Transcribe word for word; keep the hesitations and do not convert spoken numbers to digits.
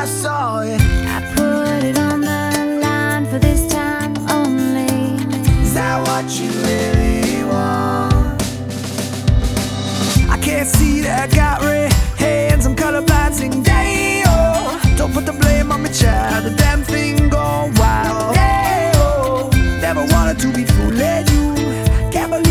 I saw it. I put it on the line for this time only. Is that what you really want? I can't see that I got